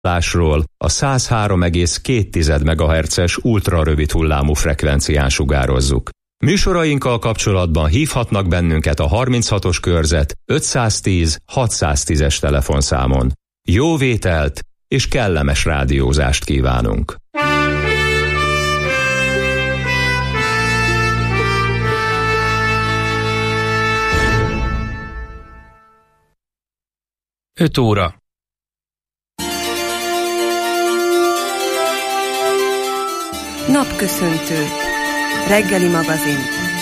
a 103,2 MHz-es ultrarövid hullámú frekvencián sugározzuk. Műsorainkkal kapcsolatban hívhatnak bennünket a 36-os körzet 510 610-es telefonszámon. Jó vételt és kellemes rádiózást kívánunk! Öt óra. Napköszöntő. Reggeli magazin.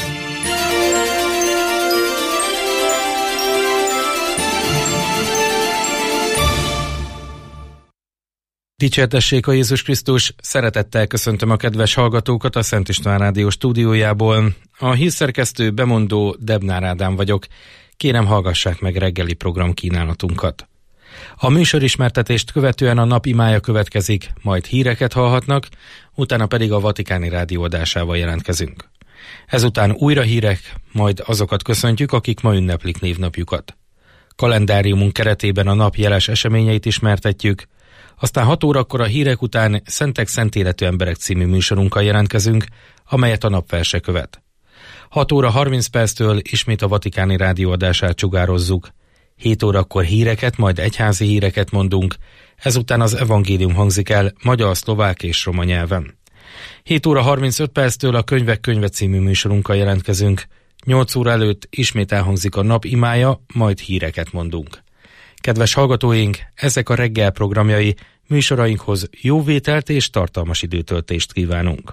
Dicsértessék a Jézus Krisztus, szeretettel köszöntöm a kedves hallgatókat a Szent István Rádió stúdiójából. A hírszerkesztő bemondó Debnár Ádám vagyok. Kérem, hallgassák meg reggeli programkínálatunkat. A műsorismertetést követően a nap imája következik, majd híreket hallhatnak, utána pedig a Vatikáni Rádió adásával jelentkezünk. Ezután újra hírek, majd azokat köszöntjük, akik ma ünneplik névnapjukat. Kalendáriumunk keretében a nap jeles eseményeit ismertetjük, aztán 6 órakor a hírek után Szentek Szent Életű Emberek című műsorunkkal jelentkezünk, amelyet a napverse követ. 6 óra 30 perctől ismét a Vatikáni Rádió adását sugározzuk. 7 órakor híreket, majd egyházi híreket mondunk, ezután az evangélium hangzik el magyar, szlovák és roma nyelven. 7 óra 35 perctől a Könyvek könyve című műsorunkkal jelentkezünk. 8 óra előtt ismét elhangzik a nap imája, majd híreket mondunk. Kedves hallgatóink, ezek a reggel programjai, műsorainkhoz jó vételt és tartalmas időtöltést kívánunk.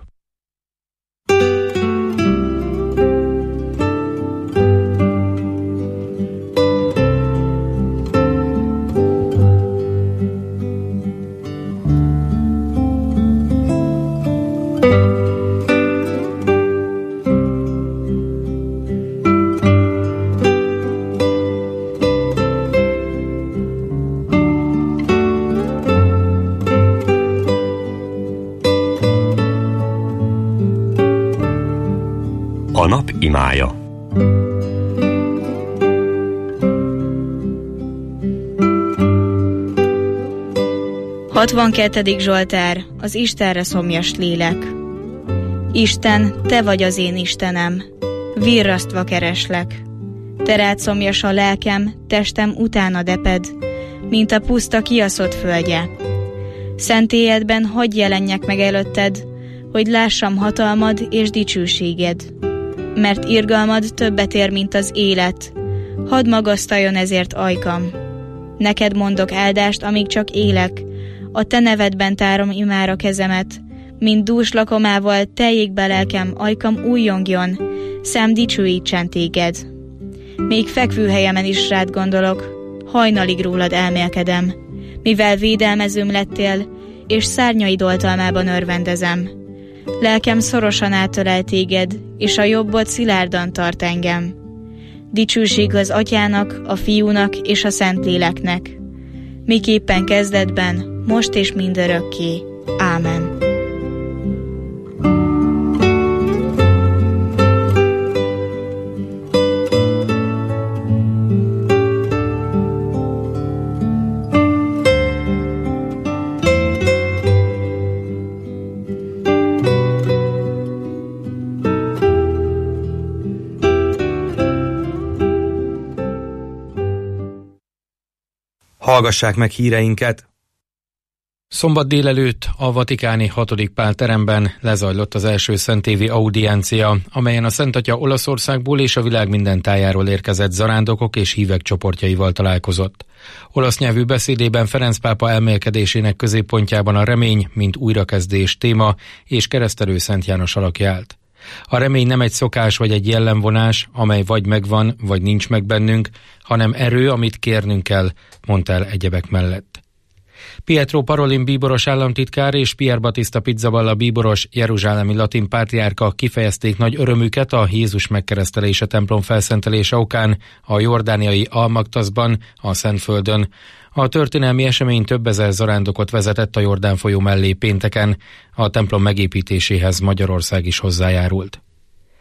A nap imája. Hatvankettedik Zsoltár, az Istenre szomjas lélek. Isten, te vagy az én Istenem, virrasztva kereslek. Te rád szomjas a lelkem, testem utána deped, mint a puszta kiaszott földje. Szentélyedben hadd jelenjek meg előtted, hogy lássam hatalmad és dicsőséged. Mert irgalmad többet ér, mint az élet, hadd magasztaljon ezért ajkam. Neked mondok áldást, amíg csak élek, a te nevedben tárom imára kezemet, mint dús lakomával teljék be lelkem, ajkam újjongjon, szám dicsőítsen téged. Még fekvőhelyemen is rád gondolok, hajnalig rólad elmélkedem, mivel védelmezőm lettél, és szárnyaid oltalmában örvendezem. Lelkem szorosan átölel téged, és a jobbod szilárdan tart engem. Dicsőség az Atyának, a Fiúnak és a Szentléleknek, miképpen kezdetben, most és mindörökké. Ámen. Hallgassák meg híreinket! Szombat délelőtt a vatikáni 6. Pál teremben lezajlott az első szentévi audiencia, amelyen a Szent Atya Olaszországból és a világ minden tájáról érkezett zarándokok és hívek csoportjaival találkozott. Olasz nyelvű beszédében Ferenc pápa elmélkedésének középpontjában a remény, mint újrakezdés téma és keresztelő Szent János alakja állt. A remény nem egy szokás vagy egy jellemvonás, amely vagy megvan, vagy nincs meg bennünk, hanem erő, amit kérnünk kell, mondta el egyebek mellett. Pietro Parolin bíboros államtitkár és Pier Battista Pizzaballa bíboros jeruzsálemi latin pátriárka kifejezték nagy örömüket a Jézus megkeresztelése templom felszentelése okán a jordániai Al-Maktaszban, a Szentföldön. A történelmi esemény több ezer zarándokot vezetett a Jordán folyó mellé pénteken, a templom megépítéséhez Magyarország is hozzájárult.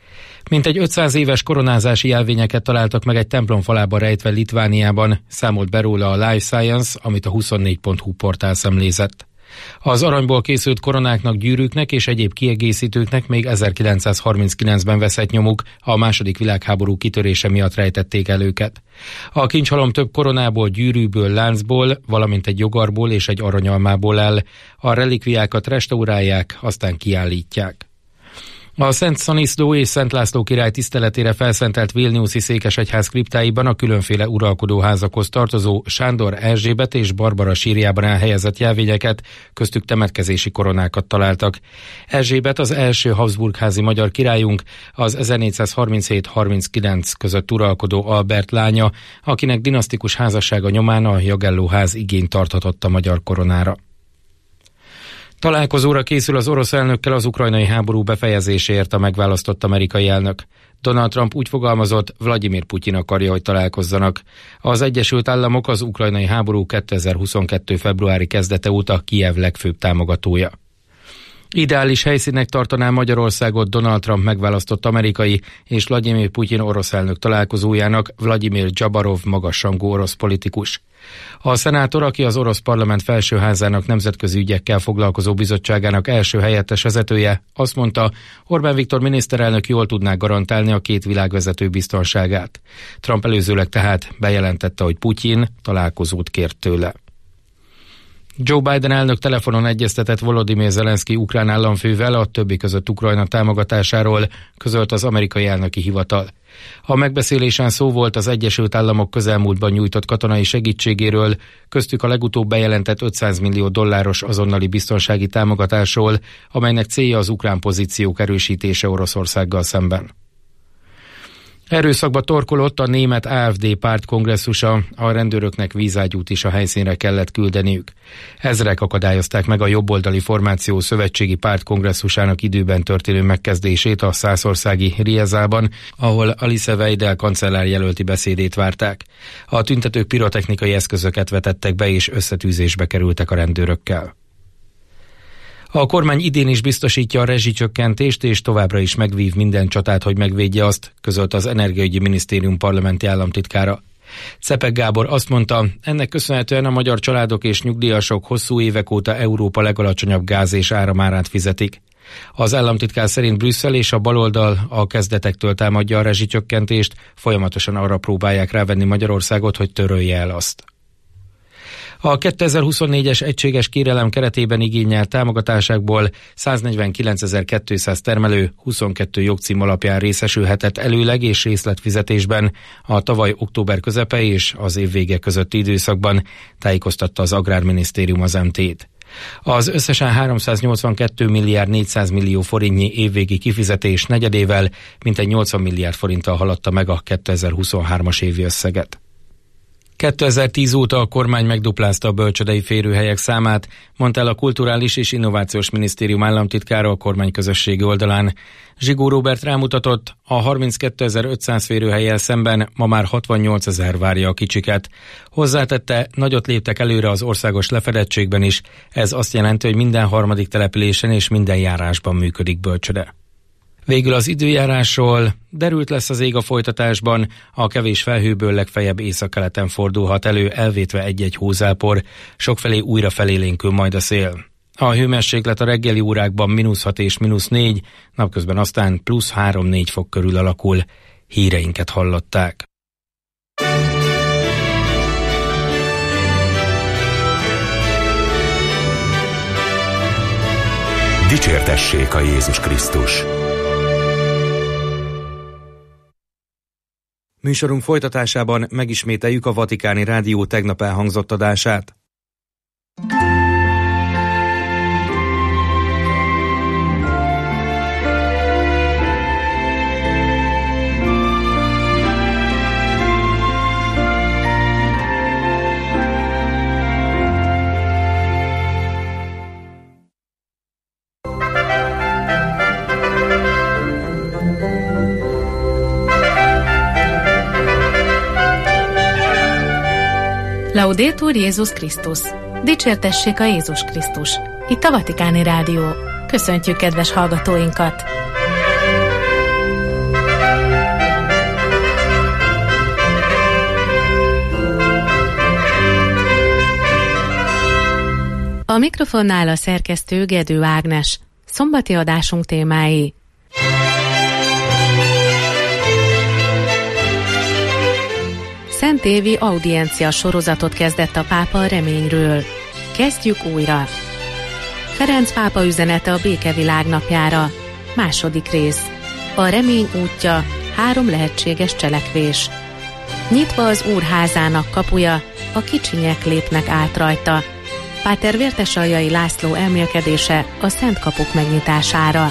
Mintegy 500 éves koronázási jelvényeket találtak meg egy templom falába rejtve Litvániában, számolt be róla a Life Science, amit a 24.hu portál szemlézett. Az aranyból készült koronáknak, gyűrűknek és egyéb kiegészítőknek még 1939-ben veszett nyomuk, a II. Világháború kitörése miatt rejtették el őket. A kincshalom több koronából, gyűrűből, láncból, valamint egy jogarból és egy aranyalmából áll. A relikviákat restaurálják, aztán kiállítják. A Szent Szaniszló és Szent László király tiszteletére felszentelt vilniuszi székesegyház kriptáiban a különféle uralkodóházakhoz tartozó Sándor, Erzsébet és Barbara sírjában elhelyezett jelvényeket, köztük temetkezési koronákat találtak. Erzsébet az első Habsburg-házi magyar királyunk, az 1437-39 között uralkodó Albert lánya, akinek dinasztikus házassága nyomán a Jagelló-ház igényt tarthatott a magyar koronára. Találkozóra készül az orosz elnökkel az ukrajnai háború befejezéséért a megválasztott amerikai elnök. Donald Trump úgy fogalmazott, Vladimir Putyin akarja, hogy találkozzanak. Az Egyesült Államok az ukrajnai háború 2022. februári kezdete óta Kijev legfőbb támogatója. Ideális helyszínnek tartaná Magyarországot Donald Trump megválasztott amerikai és Vladimir Putyin orosz elnök találkozójának Vladimir Dzsabarov magasrangú orosz politikus. A szenátor, aki az orosz parlament felsőházának nemzetközi ügyekkel foglalkozó bizottságának első helyettes vezetője, azt mondta, Orbán Viktor miniszterelnök jól tudná garantálni a két világvezető biztonságát. Trump előzőleg tehát bejelentette, hogy Putyin találkozót kért tőle. Joe Biden elnök telefonon egyeztetett Volodymyr Zelenszky ukrán államfővel a többi között Ukrajna támogatásáról, közölt az amerikai elnöki hivatal. A megbeszélésen szó volt az Egyesült Államok közelmúltban nyújtott katonai segítségéről, köztük a legutóbb bejelentett $500 millió azonnali biztonsági támogatásról, amelynek célja az ukrán pozíciók erősítése Oroszországgal szemben. Erőszakba torkolott a német AfD párt kongresszusa, a rendőröknek vízágyút is a helyszínre kellett küldeniük. Ezrek akadályozták meg a jobboldali formáció szövetségi párt kongresszusának időben történő megkezdését a szászországi Riezában, ahol Alice Weidel kancellár jelölti beszédét várták. A tüntetők pirotechnikai eszközöket vetettek be és összetűzésbe kerültek a rendőrökkel. A kormány idén is biztosítja a rezsicsökkentést, és továbbra is megvív minden csatát, hogy megvédje azt, közölt az Energiaügyi Minisztérium parlamenti államtitkára. Czepek Gábor azt mondta, ennek köszönhetően a magyar családok és nyugdíjasok hosszú évek óta Európa legalacsonyabb gáz és áramárát fizetik. Az államtitkár szerint Brüsszel és a baloldal a kezdetektől támadja a rezsicsökkentést, folyamatosan arra próbálják rávenni Magyarországot, hogy törölje el azt. A 2024-es egységes kérelem keretében igényelt támogatásákból 149.200 termelő 22 jogcím alapján részesülhetett előleg és részletfizetésben a tavaly október közepe és az év vége közötti időszakban, tájékoztatta az Agrárminisztérium az MT-t. Az összesen 382 milliárd 400 millió forintnyi évvégi kifizetés negyedével mintegy 80 milliárd forinttal haladta meg a 2023-as évi összeget. 2010 óta a kormány megduplázta a bölcsődei férőhelyek számát, mondta el a Kulturális és Innovációs Minisztérium államtitkára a kormányközösségi oldalán. Zsigó Róbert rámutatott, a 32.500 férőhellyel szemben ma már 68.000 várja a kicsiket. Hozzátette, nagyot léptek előre az országos lefedettségben is, ez azt jelenti, hogy minden harmadik településen és minden járásban működik bölcsöde. Végül az időjárásról: derült lesz az ég a folytatásban, a kevés felhőből legfeljebb északkeleten fordulhat elő, elvétve egy-egy hózápor, sokfelé újra felélénkül majd a szél. A hőmérséklet a reggeli órákban -6 és -4, napközben aztán +3-4 fok körül alakul. Híreinket hallották. Dicsértessék a Jézus Krisztus! Műsorunk folytatásában megismételjük a Vatikáni Rádió tegnap elhangzott adását. Laudetur Jézus Krisztus! Dicsértessék a Jézus Krisztus! Itt a Vatikáni Rádió. Köszöntjük kedves hallgatóinkat! A mikrofonnál a szerkesztő Gedő Ágnes. Szombati adásunk témái. Szentévi audiencia sorozatot kezdett a pápa a reményről. Kezdjük újra. Ferenc pápa üzenete a békevilág napjára. Második rész. A remény útja, 3 lehetséges cselekvés. Nyitva az Úrházának kapuja, a kicsinyek lépnek át rajta. Páter Vértesaljai László elmélkedése a Szent Kapuk megnyitására.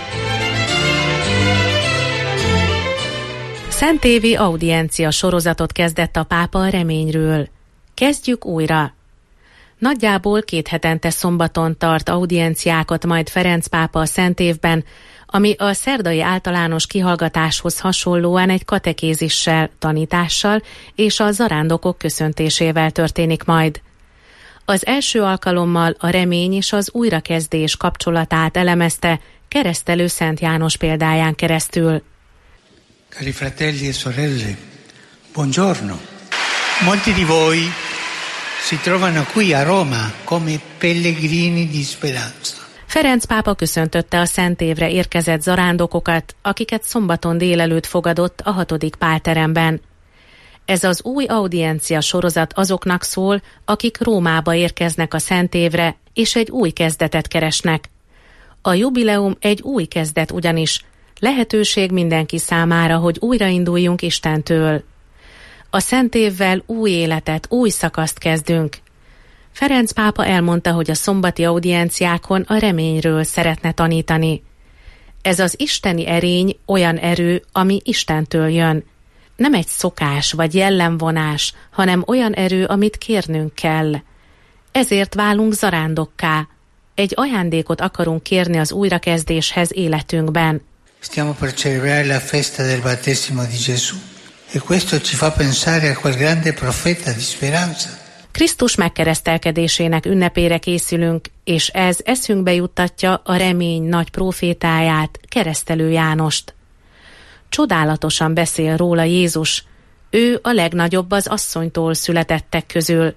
Szentévi audiencia sorozatot kezdett a pápa a reményről. Kezdjük újra. Nagyjából 2 hetente szombaton tart audienciákat majd Ferenc pápa a Szentévben, ami a szerdai általános kihallgatáshoz hasonlóan egy katekézissel, tanítással és a zarándokok köszöntésével történik majd. Az első alkalommal a remény és az újrakezdés kapcsolatát elemezte Keresztelő Szent János példáján keresztül. Cari fratelli e sorelle, buongiorno. Molti di voi si trovano qui a Roma come pellegrini di speranza. Ferenc pápa köszöntötte a Szentévre érkezett zarándokokat, akiket szombaton délelőtt fogadott a 6. Pálteremben. Ez az új audiencia sorozat azoknak szól, akik Rómába érkeznek a Szentévre, és egy új kezdetet keresnek. A jubileum egy új kezdet ugyanis, lehetőség mindenki számára, hogy újrainduljunk Istentől. A Szentévvel új életet, új szakaszt kezdünk. Ferenc pápa elmondta, hogy a szombati audienciákon a reményről szeretne tanítani. Ez az isteni erény olyan erő, ami Istentől jön. Nem egy szokás vagy jellemvonás, hanem olyan erő, amit kérnünk kell. Ezért válunk zarándokká. Egy ajándékot akarunk kérni az újrakezdéshez életünkben. Stiamo per celebrare la festa del battesimo di Gesù e questo ci fa pensare a quel grande profeta di speranza. Krisztus megkeresztelkedésének ünnepére készülünk, és ez eszünkbe juttatja a remény nagy prófétáját, Keresztelő Jánost. Csodálatosan beszél róla Jézus, ő a legnagyobb az asszonytól születettek közül.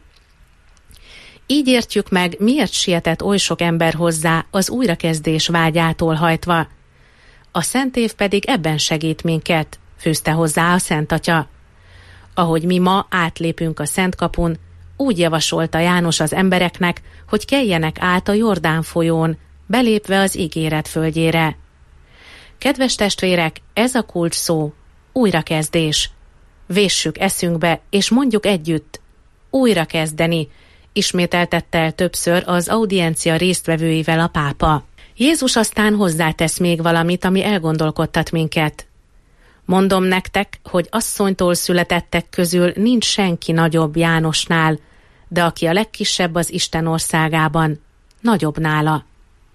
Így értjük meg, miért sietett oly sok ember hozzá az újrakezdés vágyától hajtva. A Szentév pedig ebben segít minket, fűzte hozzá a Szent Atya. Ahogy mi ma átlépünk a Szent Kapun, úgy javasolta János az embereknek, hogy keljenek át a Jordán folyón, belépve az ígéret földjére. Kedves testvérek, ez a kulcs szó, újrakezdés. Véssük eszünkbe, és mondjuk együtt, újrakezdeni, ismételtette el többször az audiencia résztvevőivel a pápa. Jézus aztán hozzátesz még valamit, ami elgondolkodtat minket. Mondom nektek, hogy asszonytól születettek közül nincs senki nagyobb Jánosnál, de aki a legkisebb az Isten országában, nagyobb nála.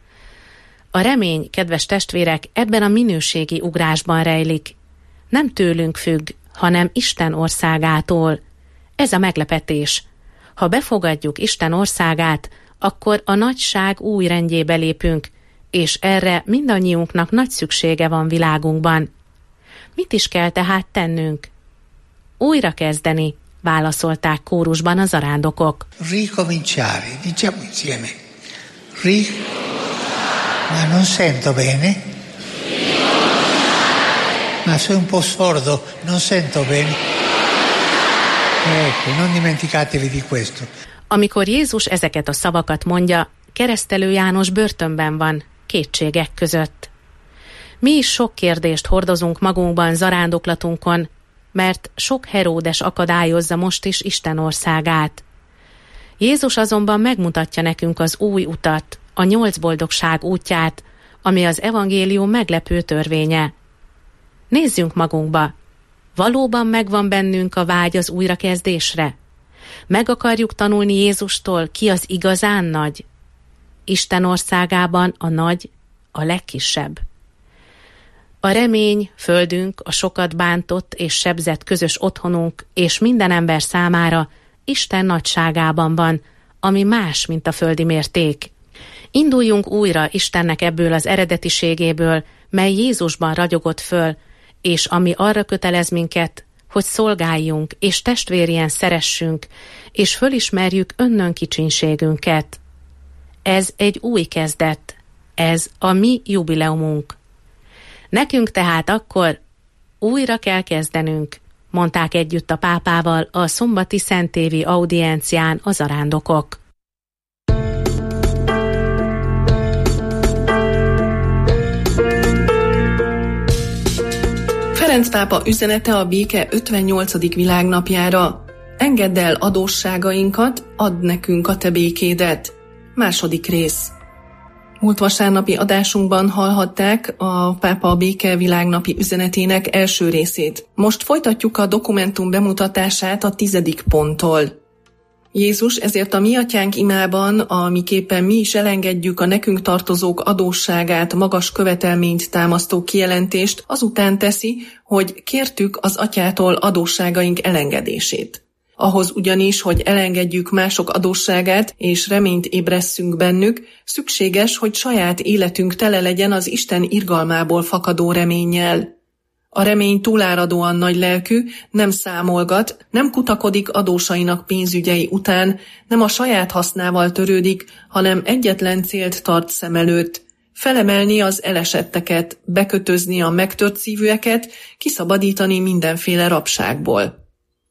A remény, kedves testvérek, ebben a minőségi ugrásban rejlik. Nem tőlünk függ, hanem Isten országától. Ez a meglepetés. Ha befogadjuk Isten országát, akkor a nagyság új rendjébe lépünk, és erre mindannyiunknak nagy szüksége van világunkban. Mit is kell tehát tennünk? Újra kezdeni, válaszolták kórusban a zarándokok. Ricominciare, diciamo insieme. Ma non sento bene. Ma sono un po' sordo, non sento bene. Ecco, non dimenticatevi di questo. Amikor Jézus ezeket a szavakat mondja, Keresztelő János börtönben van, kétségek között. Mi is sok kérdést hordozunk magunkban zarándoklatunkon, mert sok Heródes akadályozza most is Isten országát. Jézus azonban megmutatja nekünk az új utat, a 8 boldogság útját, ami az evangélium meglepő törvénye. Nézzünk magunkba. Valóban megvan bennünk a vágy az újrakezdésre? Meg akarjuk tanulni Jézustól, ki az igazán nagy? Isten országában a nagy, a legkisebb. A remény, földünk, a sokat bántott és sebzett közös otthonunk és minden ember számára Isten nagyságában van, ami más, mint a földi mérték. Induljunk újra Istennek ebből az eredetiségéből, mely Jézusban ragyogott föl, és ami arra kötelez minket, hogy szolgáljunk és testvérien szeressünk, és fölismerjük önnönkicsinségünket. Ez egy új kezdet. Ez a mi jubileumunk. Nekünk tehát akkor újra kell kezdenünk, mondták együtt a pápával a szombati szentévi audiencián a zarándokok. Ferenc pápa üzenete a béke 58. világnapjára. Engedd el adósságainkat, add nekünk a te békédet. Második rész. Múlt vasárnapi adásunkban hallhatták a pápa béke világnapi üzenetének első részét. Most folytatjuk a dokumentum bemutatását a 10. ponttól. Jézus ezért a Mi Atyánk imában, amiképpen mi is elengedjük a nekünk tartozók adósságát, magas követelményt támasztó kijelentést, azután teszi, hogy kértük az Atyától adósságaink elengedését. Ahhoz ugyanis, hogy elengedjük mások adósságát és reményt ébresszünk bennük, szükséges, hogy saját életünk tele legyen az Isten irgalmából fakadó reménnyel. A remény túláradóan nagy lelkű, nem számolgat, nem kutakodik adósainak pénzügyei után, nem a saját hasznával törődik, hanem egyetlen célt tart szem előtt: felemelni az elesetteket, bekötözni a megtört szívűeket, kiszabadítani mindenféle rabságból.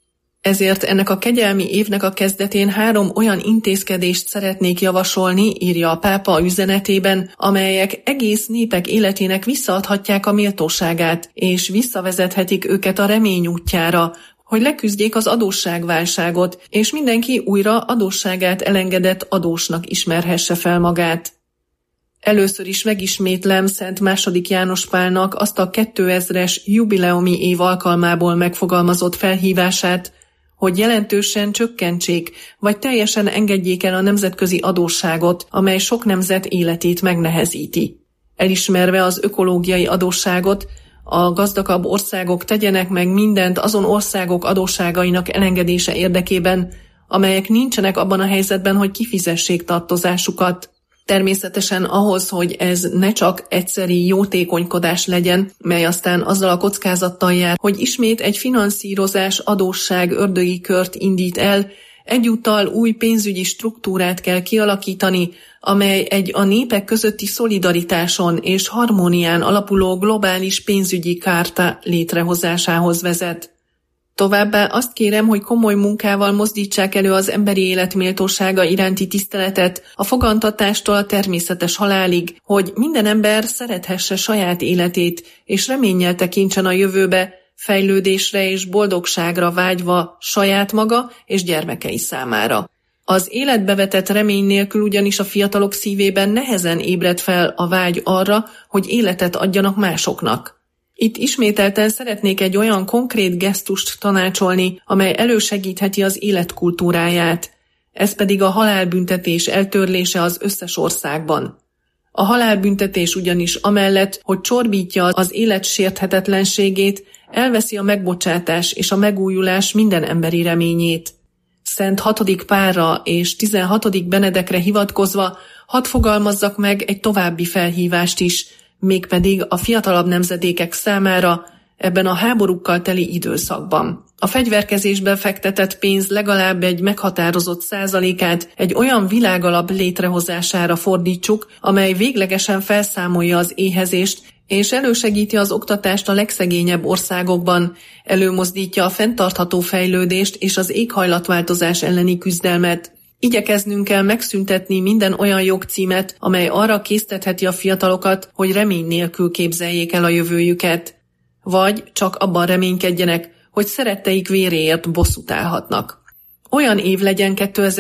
Ezért ennek a kegyelmi évnek a kezdetén 3 olyan intézkedést szeretnék javasolni, írja a pápa üzenetében, amelyek egész népek életének visszaadhatják a méltóságát, és visszavezethetik őket a remény útjára, hogy leküzdjék az adósságválságot, és mindenki újra adósságát elengedett adósnak ismerhesse fel magát. Először is megismétlem Szent II. János Pálnak azt a 2000-es jubileumi év alkalmából megfogalmazott felhívását, hogy jelentősen csökkentsék, vagy teljesen engedjék el a nemzetközi adósságot, amely sok nemzet életét megnehezíti. Elismerve az ökológiai adósságot, a gazdagabb országok tegyenek meg mindent azon országok adósságainak elengedése érdekében, amelyek nincsenek abban a helyzetben, hogy kifizessék tartozásukat. Természetesen ahhoz, hogy ez ne csak egyszeri jótékonykodás legyen, mely aztán azzal a kockázattal jár, hogy ismét egy finanszírozás adósság ördögi kört indít el, egyúttal új pénzügyi struktúrát kell kialakítani, amely egy a népek közötti szolidaritáson és harmónián alapuló globális pénzügyi kárta létrehozásához vezet. Továbbá azt kérem, hogy komoly munkával mozdítsák elő az emberi élet méltósága iránti tiszteletet, a fogantatástól a természetes halálig, hogy minden ember szerethesse saját életét, és reménnyel tekintsen a jövőbe, fejlődésre és boldogságra vágyva saját maga és gyermekei számára. Az életbe vetett remény nélkül ugyanis a fiatalok szívében nehezen ébred fel a vágy arra, hogy életet adjanak másoknak. Itt ismételten szeretnék egy olyan konkrét gesztust tanácsolni, amely elősegítheti az életkultúráját. Ez pedig a halálbüntetés eltörlése az összes országban. A halálbüntetés ugyanis amellett, hogy csorbítja az élet sérthetetlenségét, elveszi a megbocsátás és a megújulás minden emberi reményét. Szent 6. Pálra és 16. Benedekre hivatkozva hadd fogalmazzak meg egy további felhívást is, mégpedig a fiatalabb nemzedékek számára ebben a háborúkkal teli időszakban. A fegyverkezésbe fektetett pénz legalább egy meghatározott százalékát egy olyan világalap létrehozására fordítsuk, amely véglegesen felszámolja az éhezést, és elősegíti az oktatást a legszegényebb országokban, előmozdítja a fenntartható fejlődést és az éghajlatváltozás elleni küzdelmet. Igyekeznünk kell megszüntetni minden olyan jogcímet, amely arra késztetheti a fiatalokat, hogy remény nélkül képzeljék el a jövőjüket, vagy csak abban reménykedjenek, hogy szeretteik véréért bosszút állhatnak. Olyan év legyen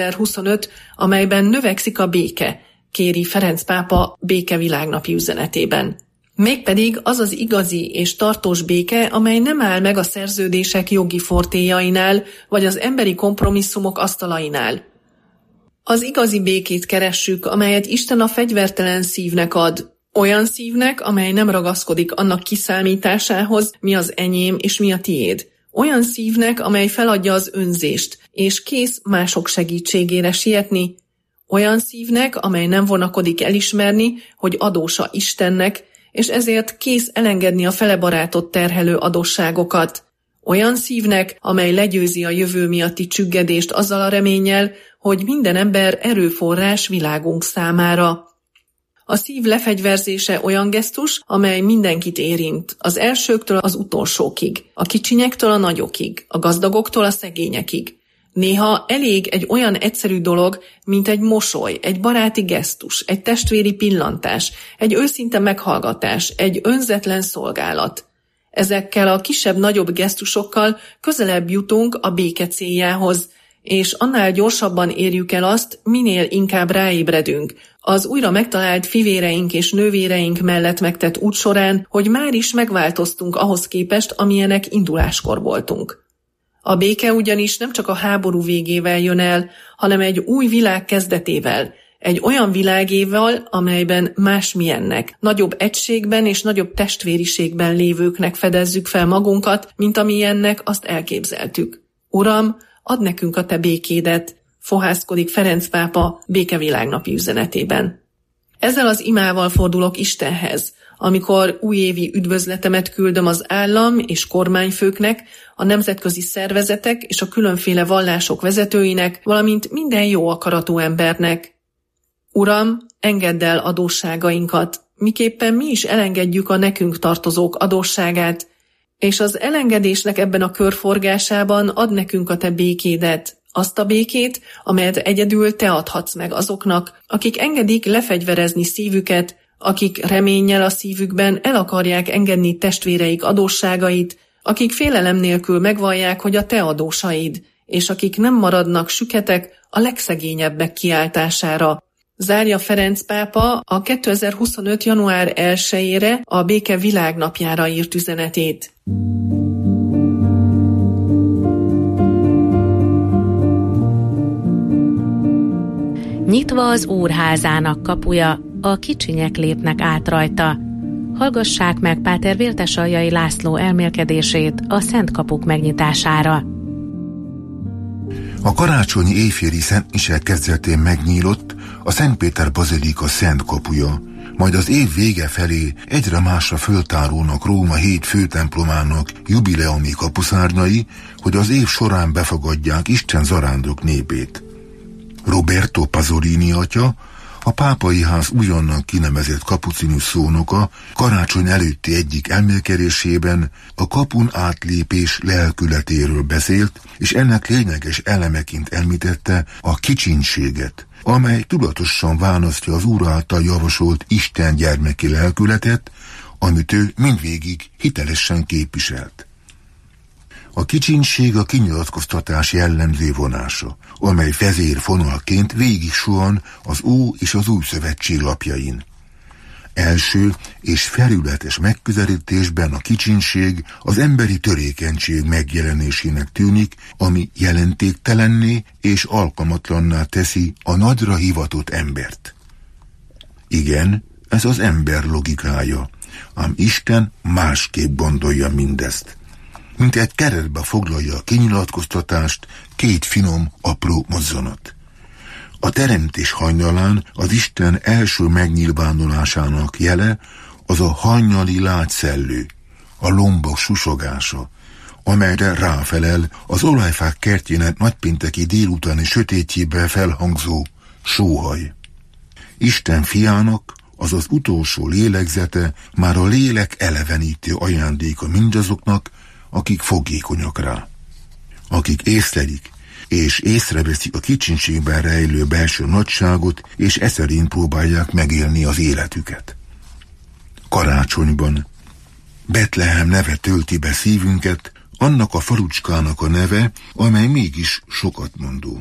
2025, amelyben növekszik a béke, kéri Ferenc pápa béke világnapi üzenetében. Mégpedig az az igazi és tartós béke, amely nem áll meg a szerződések jogi fortéjainál, vagy az emberi kompromisszumok asztalainál. Az igazi békét keressük, amelyet Isten a fegyvertelen szívnek ad. Olyan szívnek, amely nem ragaszkodik annak kiszámításához, mi az enyém és mi a tiéd. Olyan szívnek, amely feladja az önzést, és kész mások segítségére sietni. Olyan szívnek, amely nem vonakodik elismerni, hogy adósa Istennek, és ezért kész elengedni a fele barátot terhelő adósságokat. Olyan szívnek, amely legyőzi a jövő miatti csüggedést azzal a reménnyel, hogy minden ember erőforrás világunk számára. A szív lefegyverzése olyan gesztus, amely mindenkit érint, az elsőktől az utolsókig, a kicsinyektől a nagyokig, a gazdagoktól a szegényekig. Néha elég egy olyan egyszerű dolog, mint egy mosoly, egy baráti gesztus, egy testvéri pillantás, egy őszinte meghallgatás, egy önzetlen szolgálat. Ezekkel a kisebb-nagyobb gesztusokkal közelebb jutunk a béke céljához, és annál gyorsabban érjük el azt, minél inkább ráébredünk az újra megtalált fivéreink és nővéreink mellett megtett út során, hogy már is megváltoztunk ahhoz képest, amilyenek induláskor voltunk. A béke ugyanis nem csak a háború végével jön el, hanem egy új világ kezdetével, egy olyan világéval, amelyben másmilyennek, nagyobb egységben és nagyobb testvériségben lévőknek fedezzük fel magunkat, mint amilyennek azt elképzeltük. Uram, add nekünk a te békédet, fohászkodik Ferenc pápa békevilágnapi üzenetében. Ezzel az imával fordulok Istenhez, amikor újévi üdvözletemet küldöm az állam és kormányfőknek, a nemzetközi szervezetek és a különféle vallások vezetőinek, valamint minden jó akaratú embernek. Uram, engedd el adósságainkat, miképpen mi is elengedjük a nekünk tartozók adósságát, és az elengedésnek ebben a körforgásában add nekünk a te békédet, azt a békét, amelyet egyedül te adhatsz meg azoknak, akik engedik lefegyverezni szívüket, akik reménnyel a szívükben el akarják engedni testvéreik adósságait, akik félelem nélkül megvallják, hogy a te adósaid, és akik nem maradnak süketek a legszegényebbek kiáltására. Zárja Ferenc pápa a 2025. január 1-ére a béke világnapjára írt üzenetét. Nyitva az úrházának kapuja, a kicsinyek lépnek át rajta. Hallgassák meg Páter Vértesaljai László elmélkedését a Szent Kapuk megnyitására. A karácsonyi éjféli szentmise kezdetén megnyílott a Szent Péter bazilika Szent Kapuja, majd az év vége felé egyre másra föltárulnak Róma 7 főtemplomának jubileumi kapuszárnyai, hogy az év során befogadják Isten zarándok népét. Roberto Pasolini atya, a pápai ház újonnan kinevezett kapucinus szónoka karácsony előtti egyik elmélkedésében a kapun átlépés lelkületéről beszélt, és ennek lényeges elemeként említette a kicsinséget, amely tudatosan választja az Úr által javasolt Isten gyermeki lelkületet, amit ő mindvégig hitelesen képviselt. A kicsinség a kinyilatkoztatás jellemző vonása, amely vezérfonalként végig suhan az Ó és az Új Szövetség lapjain. Első és felületes megközelítésben a kicsinség az emberi törékenység megjelenésének tűnik, ami jelentéktelenné és alkalmatlanná teszi a nagyra hivatott embert. Igen, ez az ember logikája, ám Isten másképp gondolja mindezt. Mint egy keretbe foglalja a kinyilatkoztatást két finom, apró mozzanat. A teremtés hajnalán az Isten első megnyilvánulásának jele az a hajnali látszellő, a lombok susogása, amelyre ráfelel az olajfák kertjének nagypénteki délutáni sötétjében felhangzó sóhaj. Isten fiának az az utolsó lélegzete már a lélek elevenítő ajándéka mindazoknak, akik fogékonyak rá. Akik észlelik és észreveszik a kicsinségben rejlő belső nagyságot, és e szerint próbálják megélni az életüket. Karácsonyban Betlehem neve tölti be szívünket, annak a falucskának a neve, amely mégis sokat mondó.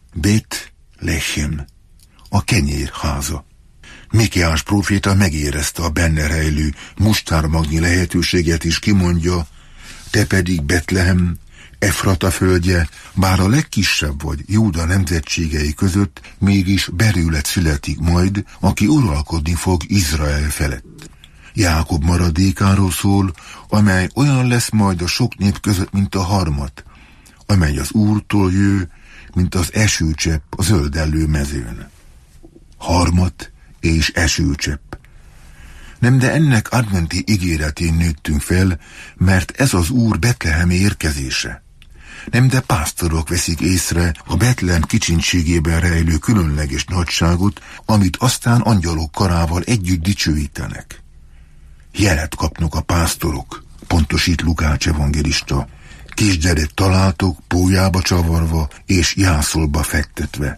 Betlehem, a kenyérháza. Mikéás próféta megérezte a benne rejlő mustármagnyi lehetőséget, és kimondja: te pedig Betlehem, Efrata földje, bár a legkisebb vagy Júda nemzetségei között, mégis belőled születik majd, aki uralkodni fog Izrael felett. Jákob maradékáról szól, amely olyan lesz majd a sok nép között, mint a harmat, amely az Úrtól jő, mint az esőcsepp a zöldellő mezőn. Harmat és esőcsepp. Nem, de ennek adventi ígéretén nőttünk fel, mert ez az Úr betlehemi érkezése. Nem, de pásztorok veszik észre a Betlehem kicsinységében rejlő különleges nagyságot, amit aztán angyalok karával együtt dicsőítenek. Jelet kapnak a pásztorok, pontosít Lukács evangélista. Kisgyeret találtok, pólyába csavarva és jászolba fektetve.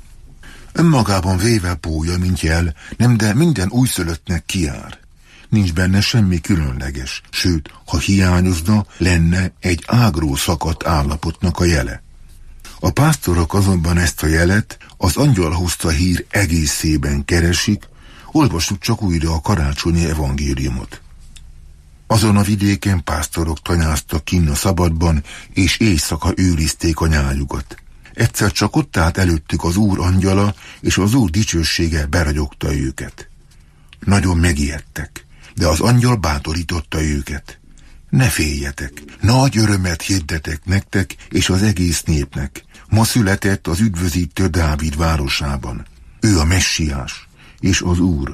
Önmagában véve pólya, mint jel, nem, de minden újszülöttnek kijár. Nincs benne semmi különleges, sőt, ha hiányozna, lenne egy ágról szakadt állapotnak a jele. A pásztorok azonban ezt a jelet az angyal hozta hír egészében keresik, olvassuk csak újra a karácsonyi evangéliumot. Azon a vidéken pásztorok tanyáztak kinn a szabadban, és éjszaka őrizték a nyájukat. Egyszer csak ott állt előttük az Úr angyala, és az Úr dicsősége beragyogta őket. Nagyon megijedtek, de az angyal bátorította őket. Ne féljetek, nagy örömet hirdetek nektek és az egész népnek. Ma született az üdvözítő Dávid városában. Ő a messiás, és az Úr.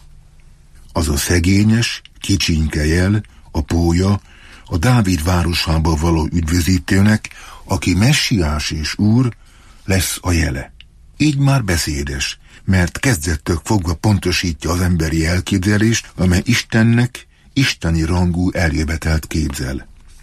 Az a szegényes, kicsinke jel, a pólya, a Dávid városába való üdvözítőnek, aki messiás és Úr, lesz a jele. Így már beszédes, mert kezdettől fogva pontosítja az emberi elképzelést, amely Istennek isteni rangú eljövetelt képzel.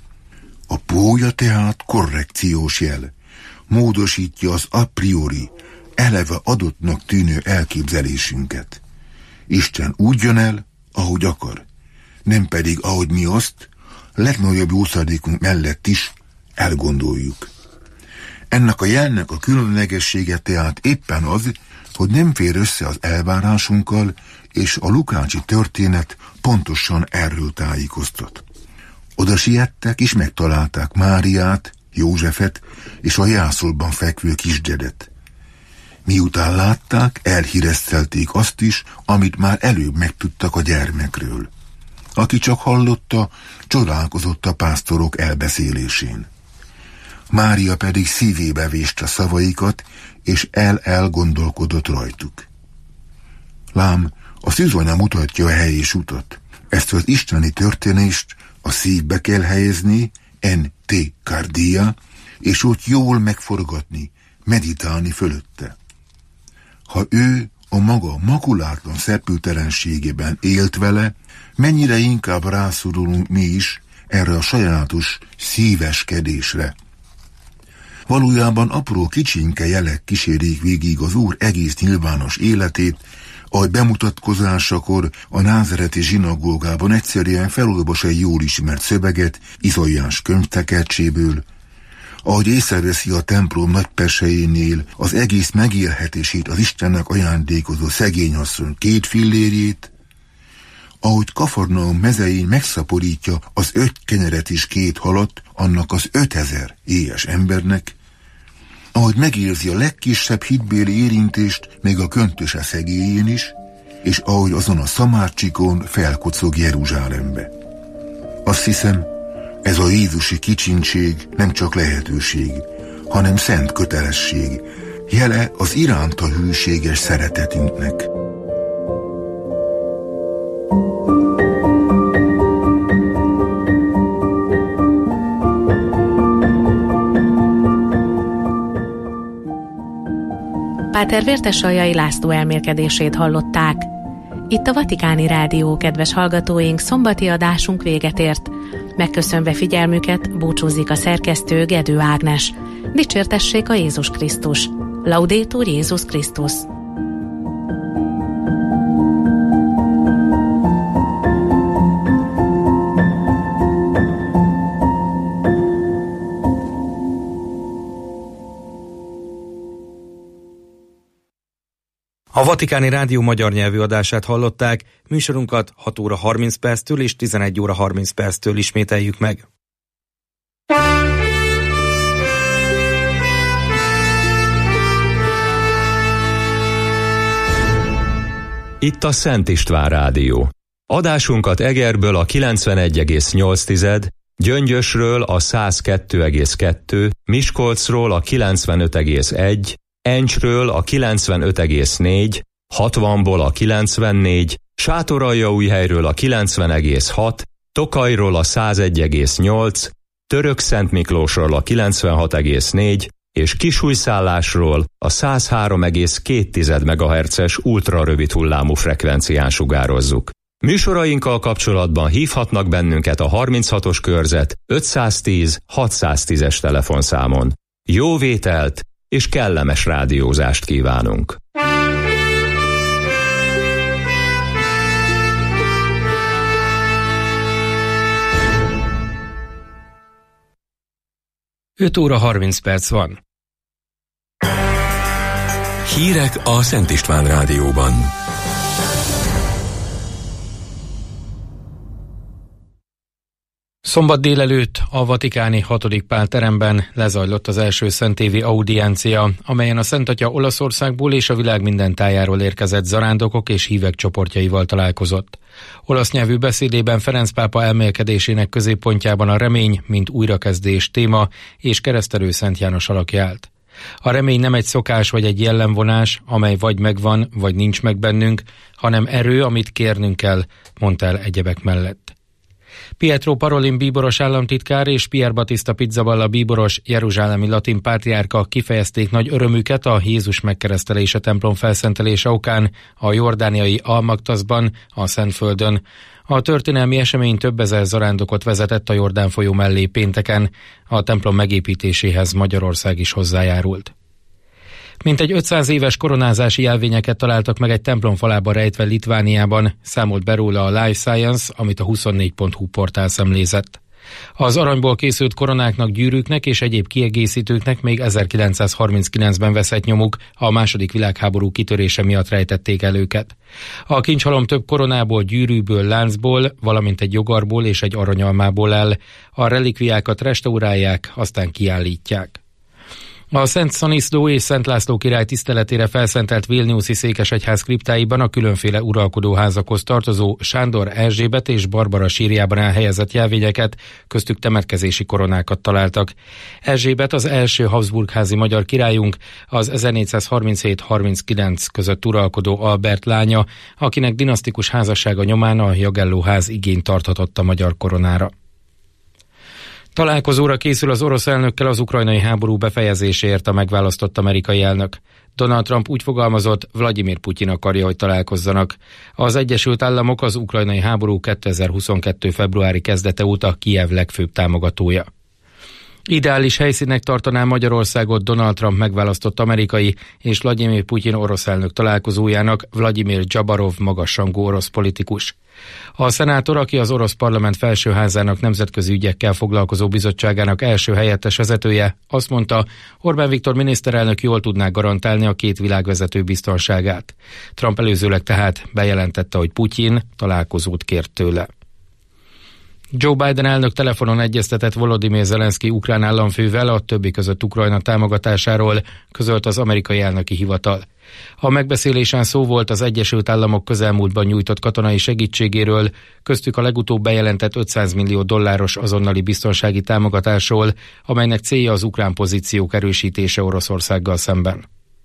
A pólya tehát korrekciós jel, módosítja az a priori, eleve adottnak tűnő elképzelésünket. Isten úgy jön el, ahogy akar, nem pedig ahogy mi azt, legnagyobb jószándékunk mellett is elgondoljuk. Ennek a jelnek a különlegessége tehát éppen az, hogy nem fér össze az elvárásunkkal, és a lukácsi történet pontosan erről tájékoztat. Oda siettek, és megtalálták Máriát, Józsefet és a jászolban fekvő kisgyedet. Miután látták, elhíresztelték azt is, amit már előbb megtudtak a gyermekről. Aki csak hallotta, csodálkozott a pásztorok elbeszélésén. Mária pedig szívébe véste szavaikat, és elgondolkodott rajtuk. Lám, a szűzonya mutatja a helyes utat. Ezt az isteni történést a szívbe kell helyezni, N.T. Cardia, és ott jól megforgatni, meditálni fölötte. Ha ő a maga makulátlan szepültelenségében élt vele, mennyire inkább rászorulunk mi is erre a sajátos szíveskedésre. Valójában apró kicsinke jelek kísérik végig az Úr egész nyilvános életét, ahogy bemutatkozásakor a názareti zsinagógában egyszerűen felolvas egy jól ismert szöveget Izaiás könyvtekercséből, ahogy észreveszi a templom nagypesejénél az egész megélhetését az Istennek ajándékozó szegényasszony 2 fillérjét, ahogy Kafarnaum mezein megszaporítja az 5 kenyeret és 2 halat annak az 5000 éhes embernek, ahogy megérzi a legkisebb hitbéli érintést még a köntöse szegélyén is, és ahogy azon a szamárcsikon felkocog Jeruzsálembe. Azt hiszem, ez a jézusi kicsintség nem csak lehetőség, hanem szent kötelesség, jele az iránta hűséges szeretetünknek. Páter Vértesaljai László elmélkedését hallották. Itt a Vatikáni Rádió, kedves hallgatóink, szombati adásunk véget ért. Megköszönve figyelmüket, búcsúzik a szerkesztő Gedő Ágnes. Dicsértessék a Jézus Krisztus! Laudetur Jézus Krisztus! A Vatikáni Rádió magyar nyelvű adását hallották, műsorunkat 6 óra 30 perctől és 11 óra 30 perctől ismételjük meg. Itt a Szent István Rádió. Adásunkat Egerből a 91,8, Gyöngyösről a 102,2, Miskolcról a 95,1, Encsről a 95,4, 60-ból a 94, Sátoraljaújhelyről a 90,6, Tokajról a 101,8, Törökszentmiklósról a 96,4 és Kisújszállásról a 103,2 MHz-es ultrarövid hullámú frekvencián sugározzuk. Műsorainkkal kapcsolatban hívhatnak bennünket a 36-os körzet 510 610-es telefonszámon. Jó vételt és kellemes rádiózást kívánunk! Öt óra 30 perc van. Hírek a Szent István Rádióban. Szombat délelőtt a vatikáni 6. Pál teremben lezajlott az első szentévi audiencia, amelyen a Szent Atya Olaszországból és a világ minden tájáról érkezett zarándokok és hívek csoportjaival találkozott. Olasz nyelvű beszédében Ferenc pápa elmélkedésének középpontjában a remény, mint újrakezdés téma és keresztelő Szent János alakja állt. A remény nem egy szokás vagy egy jellemvonás, amely vagy megvan, vagy nincs meg bennünk, hanem erő, amit kérnünk kell, mondta el egyebek mellett. Pietro Parolin bíboros államtitkár és Pier Battista Pizzaballa bíboros jeruzsálemi latin pátriárka kifejezték nagy örömüket a Jézus megkeresztelése templom felszentelése okán a jordániai Al-Maktaszban, a Szentföldön. A történelmi esemény több ezer zarándokot vezetett a Jordán folyó mellé pénteken, a templom megépítéséhez Magyarország is hozzájárult. Mintegy 500 éves koronázási jelvényeket találtak meg egy templom falába rejtve Litvániában, számolt be róla a Life Science, amit a 24.hu portál szemlézett. Az aranyból készült koronáknak, gyűrűknek és egyéb kiegészítőknek még 1939-ben veszett nyomuk, a II. Világháború kitörése miatt rejtették el őket. A kincshalom több koronából, gyűrűből, láncból, valamint egy jogarból és egy aranyalmából áll. A relikviákat restaurálják, aztán kiállítják. A Szent Szaniszló és Szent László király tiszteletére felszentelt Vilniuszi székesegyház kriptáiban a különféle uralkodóházakhoz tartozó Sándor, Erzsébet és Barbara sírjában elhelyezett jelvényeket, köztük temetkezési koronákat találtak. Erzsébet az első Habsburg-házi magyar királyunk, az 1437-39 között uralkodó Albert lánya, akinek dinasztikus házassága nyomán a Jagelló-ház igényt tarthatott a magyar koronára. Találkozóra készül az orosz elnökkel az ukrajnai háború befejezéséért a megválasztott amerikai elnök. Donald Trump úgy fogalmazott, Vladimir Putyin akarja, hogy találkozzanak. Az Egyesült Államok az ukrajnai háború 2022. februári kezdete óta Kijev legfőbb támogatója. Ideális helyszínnek tartaná Magyarországot Donald Trump megválasztott amerikai és Vladimir Putyin orosz elnök találkozójának Vladimir Dzsabarov magasrangú orosz politikus. A szenátor, aki az orosz parlament felsőházának nemzetközi ügyekkel foglalkozó bizottságának első helyettes vezetője, azt mondta, Orbán Viktor miniszterelnök jól tudná garantálni a két világvezető biztonságát. Trump előzőleg tehát bejelentette, hogy Putyin találkozót kért tőle. Joe Biden elnök telefonon egyeztetett Volodymyr Zelenszky ukrán államfővel a többi között Ukrajna támogatásáról, közölt az amerikai elnöki hivatal. A megbeszélésen szó volt az Egyesült Államok közelmúltban nyújtott katonai segítségéről, köztük a legutóbb bejelentett $500 millió azonnali biztonsági támogatásról, amelynek célja az ukrán pozíciók erősítése Oroszországgal szemben.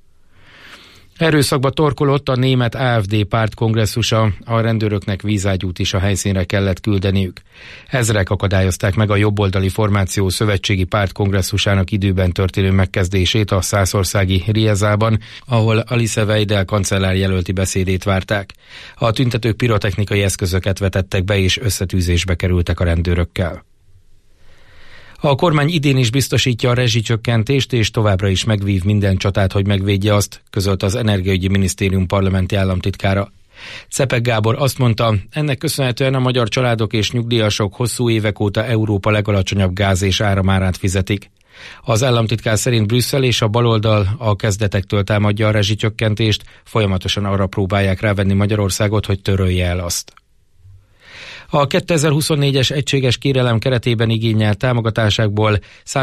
Erőszakba torkolott a német AfD párt kongresszusa, a rendőröknek vízágyút is a helyszínre kellett küldeniük. Ezrek akadályozták meg a jobboldali formáció szövetségi párt kongresszusának időben történő megkezdését a szászországi Riezában, ahol Alice Weidel kancellár jelölti beszédét várták. A tüntetők pirotechnikai eszközöket vetettek be és összetűzésbe kerültek a rendőrökkel. A kormány idén is biztosítja a rezsicsökkentést, és továbbra is megvív minden csatát, hogy megvédje azt, közölt az Energiaügyi Minisztérium parlamenti államtitkára. Czepek Gábor azt mondta, ennek köszönhetően a magyar családok és nyugdíjasok hosszú évek óta Európa legalacsonyabb gáz és áramárát fizetik. Az államtitkár szerint Brüsszel és a baloldal a kezdetektől támadja a rezsicsökkentést, folyamatosan arra próbálják rávenni Magyarországot, hogy törölje el azt. A 2024-es egységes kérelem keretében igényelt támogatásákból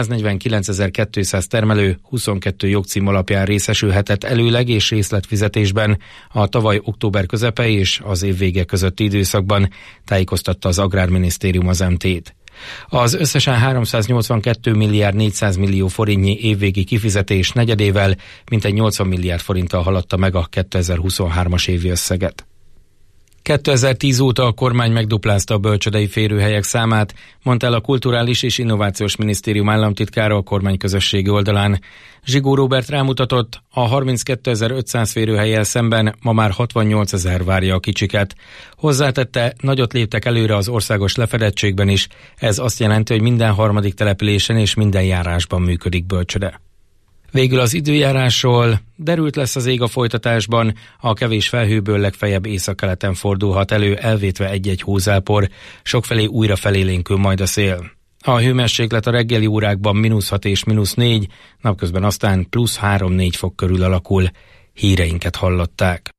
149.200 termelő 22 jogcím alapján részesülhetett előleg és részletfizetésben a tavaly október közepe és az év vége közötti időszakban, tájékoztatta az Agrárminisztérium az MT-t. Az összesen 382 milliárd 400 millió forintnyi évvégi kifizetés negyedével mintegy 80 milliárd forinttal haladta meg a 2023-as évi összeget. 2010 óta a kormány megduplázta a bölcsődei férőhelyek számát, mondta el a Kulturális és Innovációs Minisztérium államtitkára a kormányközösségi oldalán. Zsigó Róbert rámutatott, a 32.500 férőhellyel szemben ma már 68 000 várja a kicsiket. Hozzátette, nagyot léptek előre az országos lefedettségben is, ez azt jelenti, hogy minden harmadik településen és minden járásban működik bölcsöde. Végül az időjárásról: derült lesz az ég a folytatásban, a kevés felhőből legfeljebb északkeleten fordulhat elő, elvétve egy-egy hózápor, sokfelé újra felélénkül majd a szél. A hőmérséklet a reggeli órákban -6 és -4, napközben aztán +3-4 fok körül alakul. Híreinket hallották.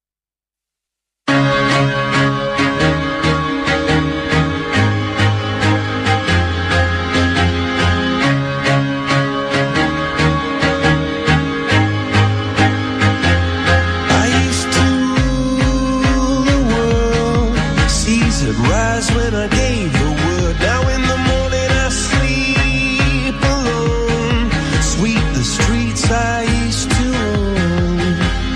When I gave the word, now in the morning I sleep alone. Sweep the streets I used to own.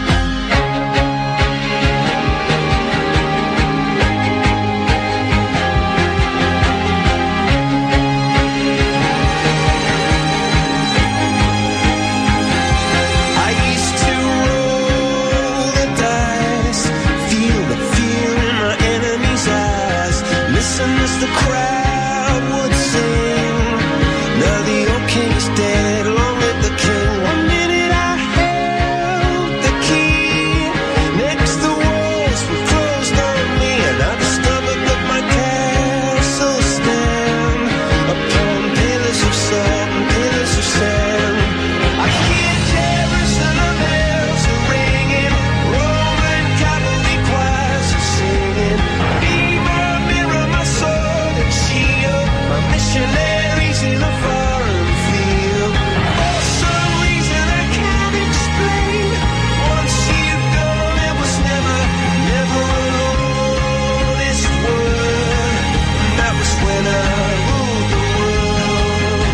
I used to roll the dice, feel the fear in my enemy's eyes. Listen as the crowd would sing. Now the old king's dead, long live the king. 1 minute I held the key. Next the walls were closed on me, and I discovered that my castle stand upon pillars of salt and pillars of sand. I hear Jerusalem bells are ringing, Roman cavalry choirs are singing. My missionaries in a foreign field. For some reason I can't explain. Once you've gone, it was never alone. This word, that was when I ruled the world.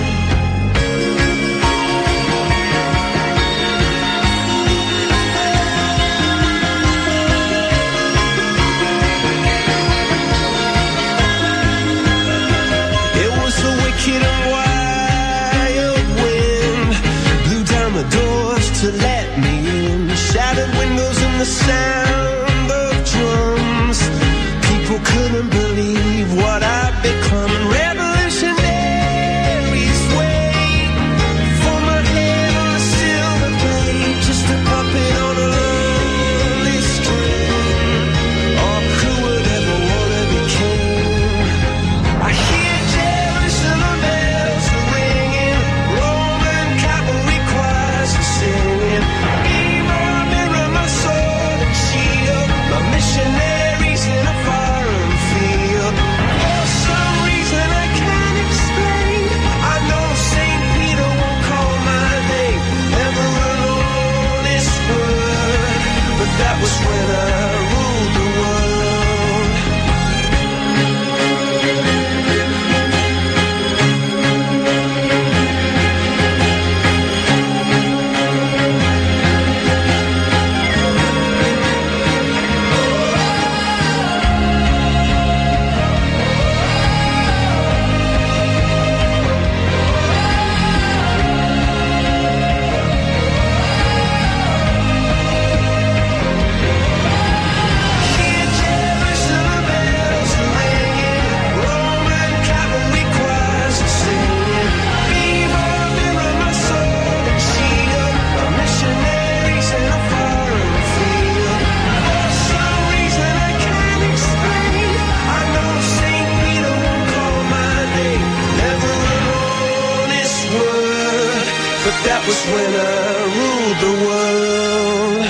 It was the wicked and wild wind, blew down the doors to let me in, shattered windows and the sound of drums. People couldn't believe what I'd become. Revolutionaries wait for my head on a silver plate, just a puppet on a lonely string. Oh, who would ever want to be king? I hear Jerusalem bells are ringing, Roman cavalry choirs are singing. Be my mirror, my sword and shield, my missionaries in a foreign field. For some reason I can't explain, I know St. Peter won't call my name, never alone this word, but that was when I ruled the world. Hear Jerusalem bells are ringing, Roman cavalry choirs are singing. Be my mirror, my sword and shield, my missionaries in a foreign field. For some reason I can't explain, I know St. Peter won't call my name, never alone this word, but that was when I ruled the world.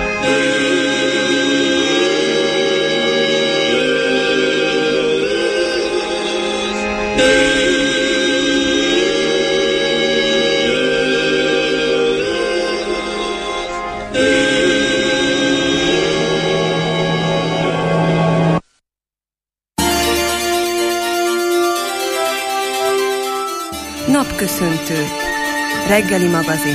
Napköszöntő. Reggeli magazin.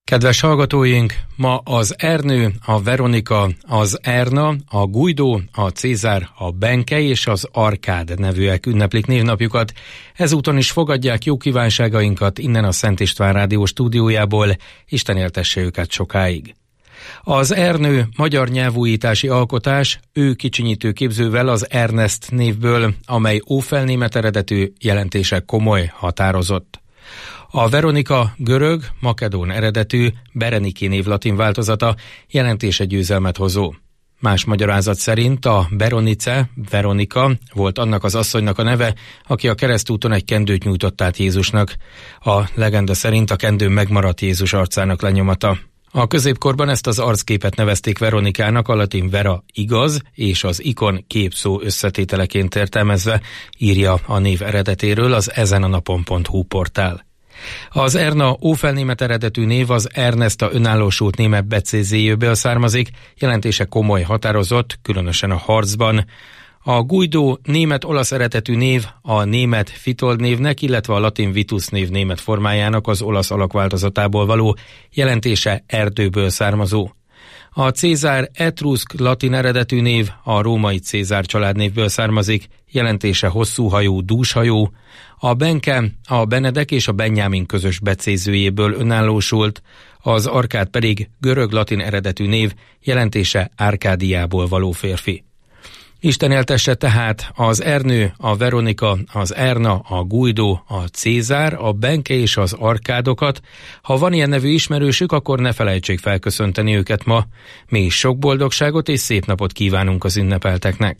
Kedves hallgatóink, ma az Ernő, a Veronika, az Erna, a Guido, a Cézár, a Benke és az Arkád nevűek ünneplik névnapjukat. Ezúton is fogadják jó kívánságainkat innen a Szent István Rádió stúdiójából, Isten éltesse őket sokáig. Az Ernő magyar nyelvújítási alkotás ő kicsinyítő képzővel az Ernest névből, amely ófelnémet eredetű, jelentése komoly, határozott. A Veronika görög, makedón eredetű, Bereniki név latin változata, jelentése győzelmet hozó. Más magyarázat szerint a Beronice, Veronika volt annak az asszonynak a neve, aki a keresztúton egy kendőt nyújtott át Jézusnak. A legenda szerint a kendő megmaradt Jézus arcának lenyomata. A középkorban ezt az arcképet nevezték Veronikának, a latin vera igaz, és az ikon képszó összetételeként értelmezve, írja a név eredetéről az ezenanapon.hu portál. Az Erna ófelnémet eredetű név az Ernesta önállósult német becézéjéből származik, jelentése komoly, határozott, különösen a harcban. A Guido német-olasz eredetű név a német Fitold névnek, illetve a latin Vitus név német formájának az olasz alakváltozatából való, jelentése erdőből származó. A Cézár etruszk latin eredetű név a római Cézár családnévből származik, jelentése hosszúhajú, dúshajó. A Benke a Benedek és a Benjámin közös becézőjéből önállósult, az Arkád pedig görög-latin eredetű név, jelentése Árkádiából való férfi. Isten éltesse tehát az Ernő, a Veronika, az Erna, a Guido, a Cézár, a Benke és az Arkádokat. Ha van ilyen nevű ismerősük, akkor ne felejtsék felköszönteni őket ma. Mi is sok boldogságot és szép napot kívánunk az ünnepelteknek.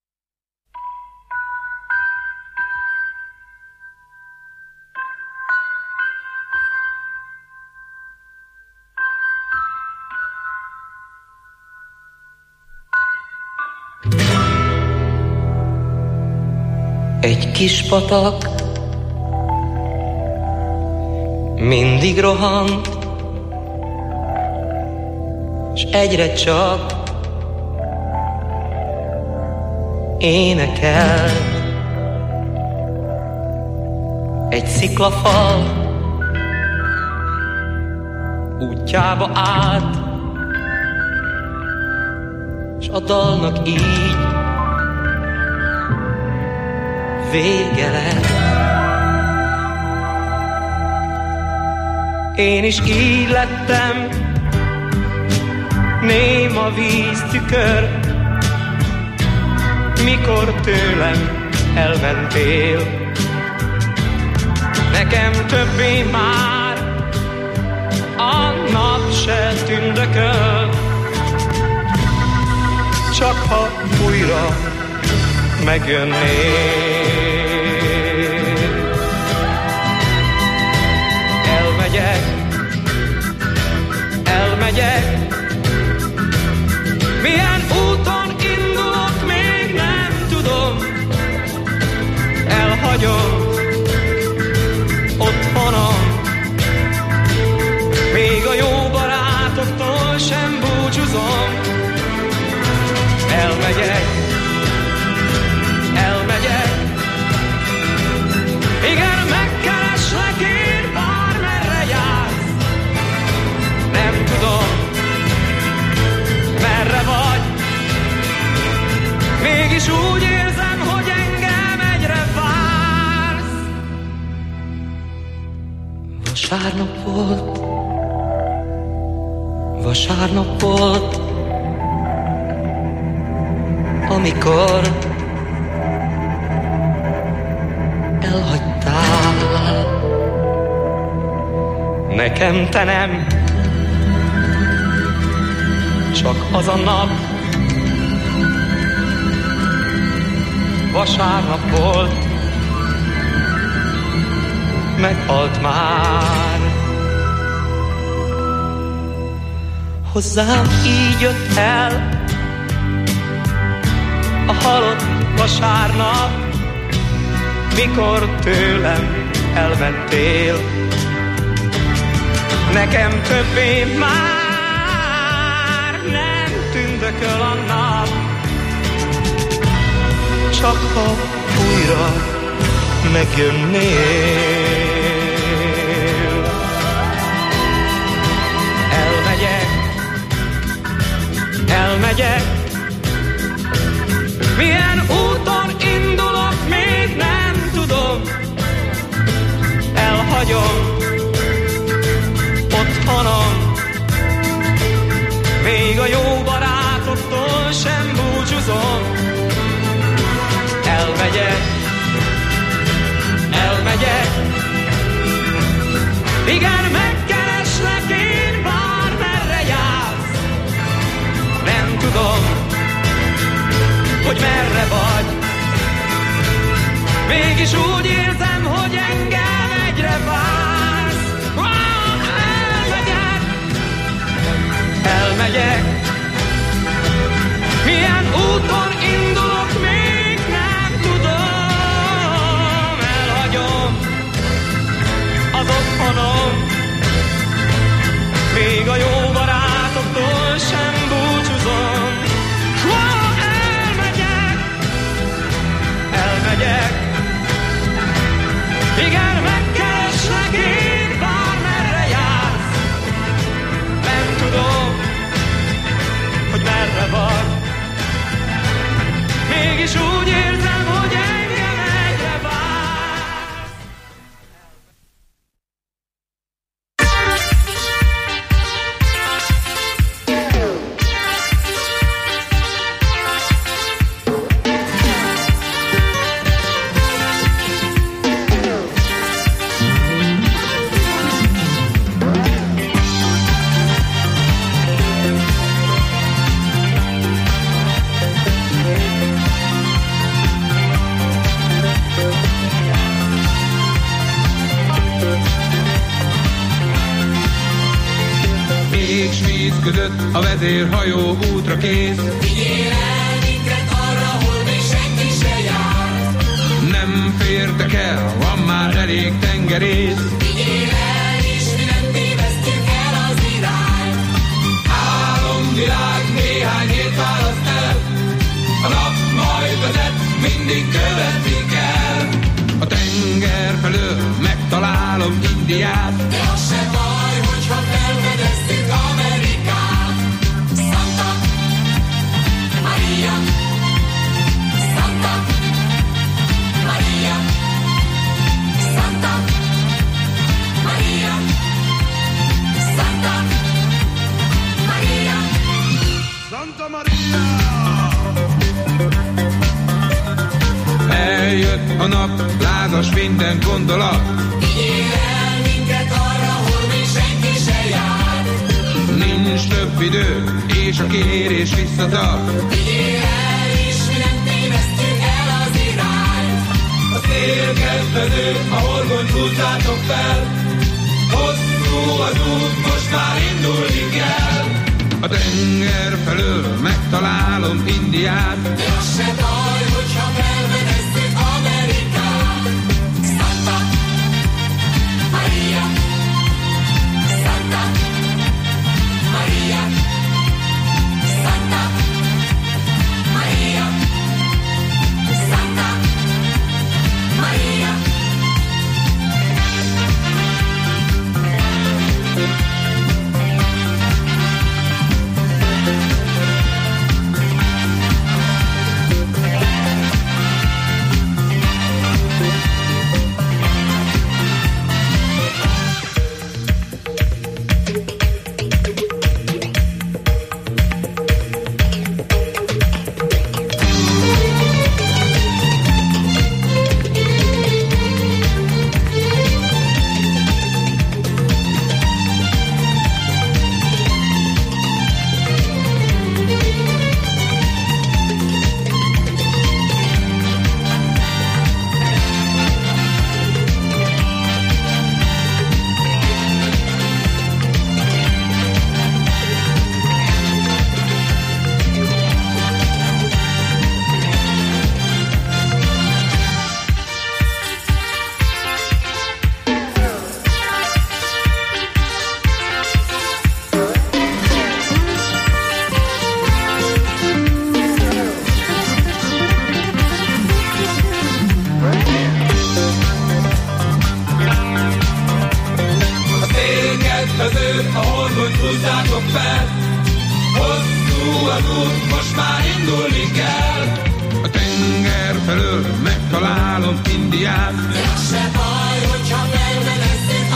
Egy kis patak mindig rohant, s egyre csak énekel. Egy sziklafal útjába állt, s a dalnak így vége lett. Én is így lettem, néma víztükör, mikor tőlem elmentél. Nekem többé már a nap se tündököl, csak ha újra megjönnél. Elmegyek, milyen úton indulok, még nem tudom. Elhagyom otthonom, még a jó barátoktól sem búcsúzom. Elmegyek, igen, megkereslek én, bármerre jársz. Nem tudom, merre vagy, mégis úgy érzem, hogy engem egyre vársz. Vasárnap volt, amikor elhagytál. Nekem te nem, csak az a nap. Vasárnap volt, meghalt már. Hozzám így jött el a halott vasárnap, mikor tőlem elmentél. Nekem többé már nem tündököl a nap, csak ha újra megjönnél. elhagyom otthonom, még a jó barátoktól sem búcsúzom. Elmegyek, igen, megkereslek én, bármerre jársz. Nem tudom, hogy merre vagy, mégis úgy érzem, hogy engem egyre vársz. Elmegyek, milyen úton indulok, még nem tudom. Elhagyom az otthonom, még a jó barátoktól sem búcsúzom. Elmegyek, igen, megkereslek én, bármerre jársz. Nem tudom, hogy merre vagy, mégis úgy érzem, hogy engem egyre vársz. A vezérhajó útra kész. Vigyél el minket arra, hol még senki se jár. Nem fértek el, van már elég tengerész. Vigyél el, és mi nem tévesztjük el az irányt. Álomvilág néhány hét választ el. A nap majd vezet, mindig követni kell. A tenger felől megtalálom Indiát. De az se baj, hogyha felfedeztük Amerikát. Santa Maria, Santa Maria, Santa Maria, Santa Maria, Santa Maria! Eljött a nap, lázas minden gondolat. Vigyél el minket arra, hol még senki se jár. Nincs több idő, és a kérés visszatart. Vigyél el, és mi nem tévesztjük el az irányt. A szél kedvező, a horgonyt húzzátok fel. Hosszú az út, most már indulni kell. A tenger felől megtalálom Indiát. De az se baj, hogyha felfedezzük Amerikát. Santa Maria, Santa Maria, Santa Maria, Santa Maria. húzzátok fel, hosszú az út, most már indulni kell. A tenger felől megtalálom Indiát. De az se baj, hogyha felfedeztük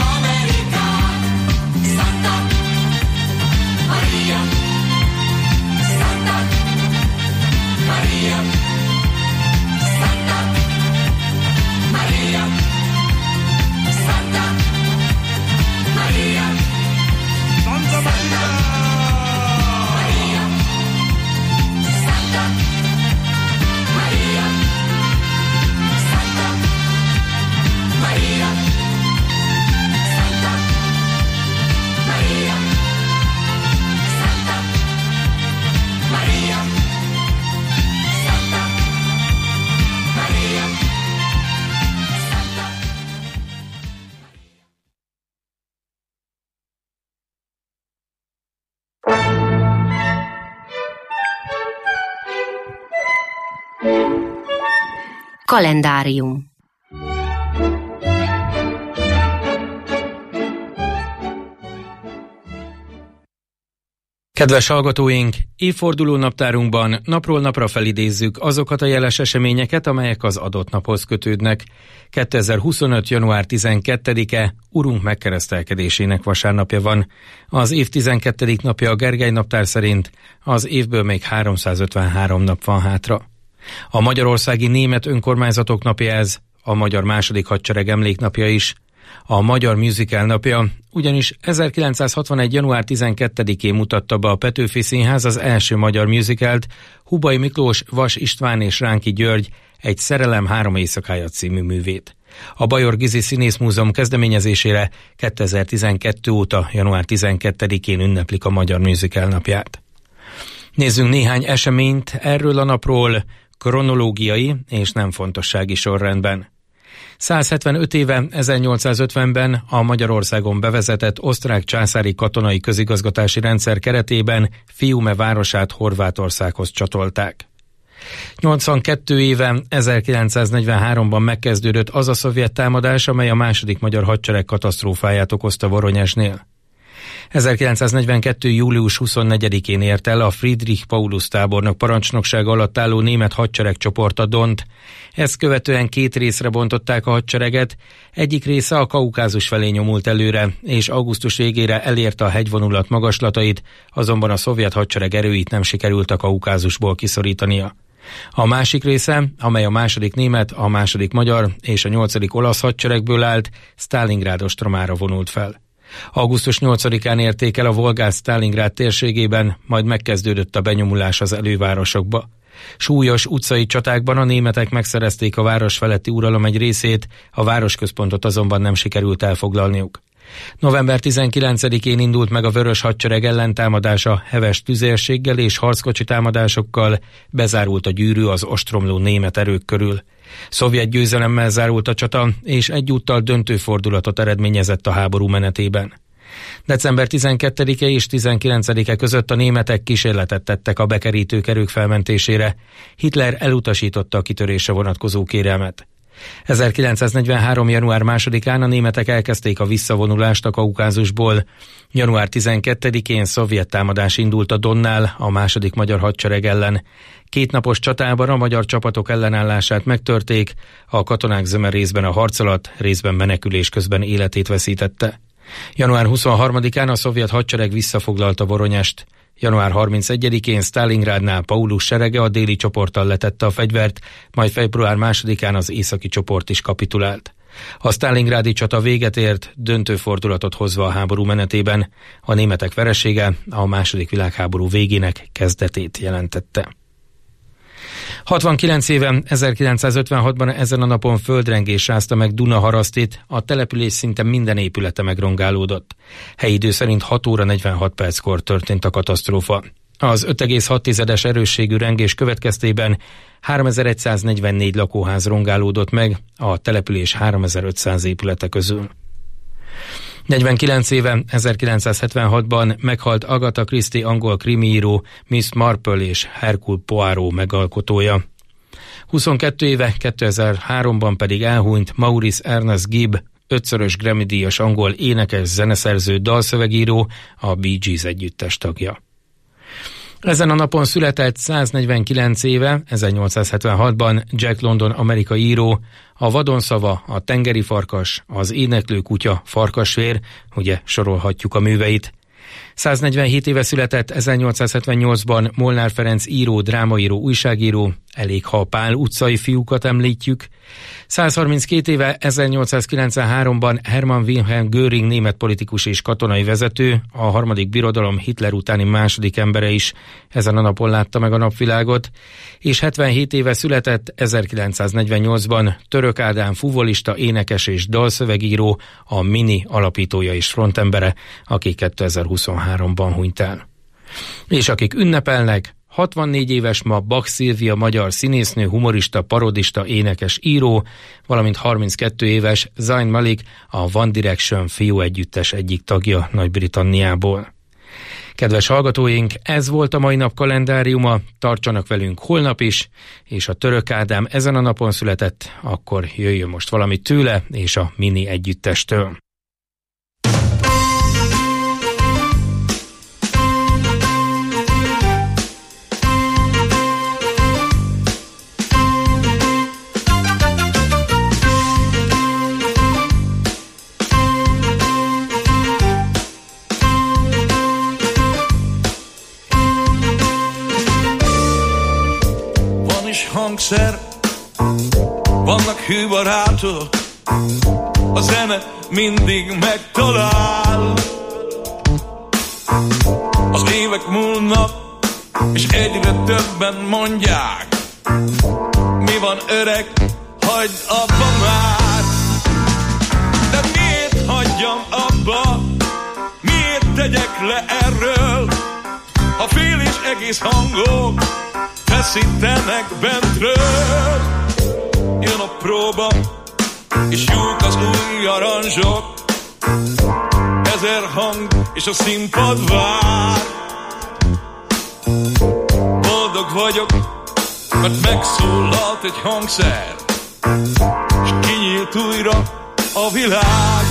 Kalendárium. Kedves hallgatóink, évforduló naptárunkban napról napra felidézzük azokat a jeles eseményeket, amelyek az adott naphoz kötődnek. 2025. január 12-e Urunk megkeresztelkedésének vasárnapja van. Az év 12. napja a Gergely naptár szerint, az évből még 353 nap van hátra. A magyarországi német önkormányzatok napja ez, a Magyar második hadsereg emléknapja is, a Magyar Musical napja, ugyanis 1961. január 12-én mutatta be a Petőfi Színház az első magyar musicalt, Hubay Miklós, Vas István és Ránki György Egy szerelem 3 éjszakája című művét. A Bajor Gizi Színészmúzeum kezdeményezésére 2012 óta január 12-én ünneplik a Magyar Musical napját. Nézzünk néhány eseményt erről a napról, kronológiai és nem fontossági sorrendben. 175 éve, 1850-ben a Magyarországon bevezetett osztrák császári katonai közigazgatási rendszer keretében Fiume városát Horvátországhoz csatolták. 82 éve, 1943-ban megkezdődött az a szovjet támadás, amely a második magyar hadsereg katasztrófáját okozta Voronyezsnél. 1942. július 24-én ért el a Friedrich Paulus tábornok parancsnoksága alatt álló német hadseregcsoport a Dont. Ezt követően 2 részre bontották a hadsereget, egyik része a Kaukázus felé nyomult előre, és augusztus végére elérte a hegyvonulat magaslatait, azonban a szovjet hadsereg erőit nem sikerült a Kaukázusból kiszorítania. A másik része, amely a második német, a második magyar és a 8. olasz hadseregből állt, Sztálingrád ostromára vonult fel. Augusztus 8-án érték el a Volgát Sztálingrád térségében, majd megkezdődött a benyomulás az elővárosokba. Súlyos utcai csatákban a németek megszerezték a város feletti uralom egy részét, a városközpontot azonban nem sikerült elfoglalniuk. November 19-én indult meg a Vörös Hadsereg ellentámadása heves tüzérséggel és harckocsi támadásokkal, bezárult a gyűrű az ostromló német erők körül. Szovjet győzelemmel zárult a csata, és egyúttal döntő fordulatot eredményezett a háború menetében. December 12-e és 19-e között a németek kísérletet tettek a bekerítők erők felmentésére. Hitler elutasította a kitörésre vonatkozó kérelmet. 1943. január 2-án a németek elkezdték a visszavonulást a Kaukázusból. Január 12-én szovjet támadás indult a Donnál a második magyar hadsereg ellen. 2 napos csatában a magyar csapatok ellenállását megtörték, a katonák zöme részben a harc alatt, részben menekülés közben életét veszítette. Január 23-án a szovjet hadsereg visszafoglalta Voronyest. Január 31-én Sztálingrádnál Paulus serege a déli csoporttal letette a fegyvert, majd február 2-án az északi csoport is kapitulált. A sztálingrádi csata véget ért, döntő fordulatot hozva a háború menetében. A németek veresége a második világháború végének kezdetét jelentette. 69 éve, 1956-ban ezen a napon földrengés rázta meg Dunaharasztit, a település szinte minden épülete megrongálódott. Helyi idő szerint 6 óra 46 perckor történt a katasztrófa. Az 5,6-es erősségű rengés következtében 3144 lakóház rongálódott meg a település 3500 épülete közül. 49 éve, 1976-ban meghalt Agatha Christie angol krimiíró, Miss Marple és Hercule Poirot megalkotója. 22 éve, 2003-ban pedig elhunyt Maurice Ernest Gibb, 5-szörös Grammy-díjas angol énekes, zeneszerző, dalszövegíró, a Bee Gees együttes tagja. Ezen a napon született 149 éve, 1876-ban Jack London amerikai író, a vadonszava, a tengeri farkas, az éneklő kutya, farkasvér, ugye sorolhatjuk a műveit. 147 éve született 1878-ban Molnár Ferenc író, drámaíró, újságíró, elég ha a Pál utcai fiúkat említjük. 132 éve 1893-ban Hermann Wilhelm Göring német politikus és katonai vezető, a harmadik birodalom Hitler utáni második embere is ezen a napon látta meg a napvilágot, és 77 éve született 1948-ban Török Ádám fuvolista, énekes és dalszövegíró, a Mini alapítója és frontembere, aki 2023-ban hunyt el. És akik ünnepelnek, 64 éves ma Bach Szilvia, magyar színésznő, humorista, parodista, énekes, író, valamint 32 éves Zayn Malik, a One Direction fiú együttes egyik tagja Nagy-Britanniából. Kedves hallgatóink, ez volt a mai nap kalendáriuma, tartsanak velünk holnap is, és a Török Ádám ezen a napon született, akkor jöjjön most valami tőle és a Mini együttestől. Hangszer, vannak hűbarátok, a zene mindig megtalál. Az évek múlnak, és egyre többen mondják, mi van öreg, hagyd abba már. De miért hagyjam abba, miért tegyek le erről, ha fél és egész hangok feszítenek bentről. Jön a próba, és jók az új aranzsok, 1000 hang, és a színpad vár. Boldog vagyok, mert megszólalt egy hangszer, és kinyílt újra a világ.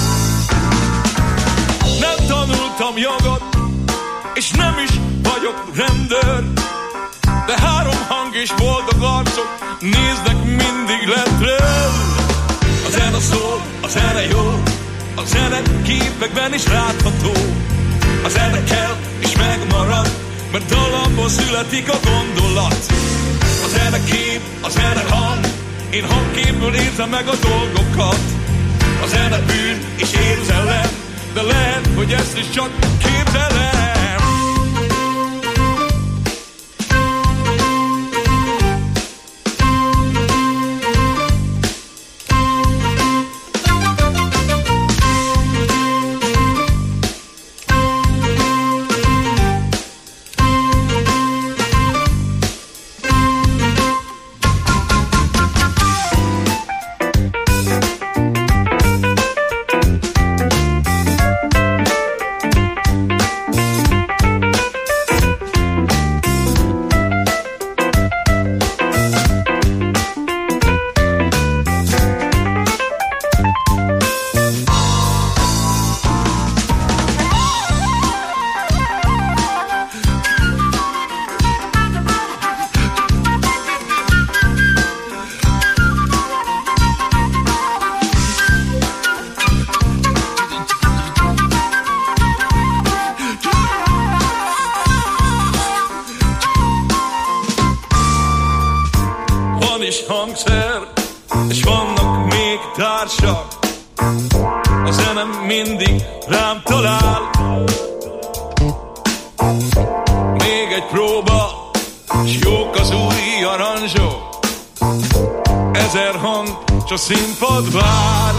Nem tanultam jogot, és nem is vagyok rendőr, de 3 hang és boldog arcok néznek mindig lentről. A zene szól, a zene jó, a zene képekben is látható. A zene kell és megmarad, mert dallamból születik a gondolat. A zene kép, a zene hang, én hangképből érzem meg a dolgokat. A zene bűn és érzelem, de lehet, hogy ezt is csak képzelem. És vannak még társak, a zene mindig rám talál. Még egy próba, s jók az új aranzsok, 1000 hang, s a színpad vár.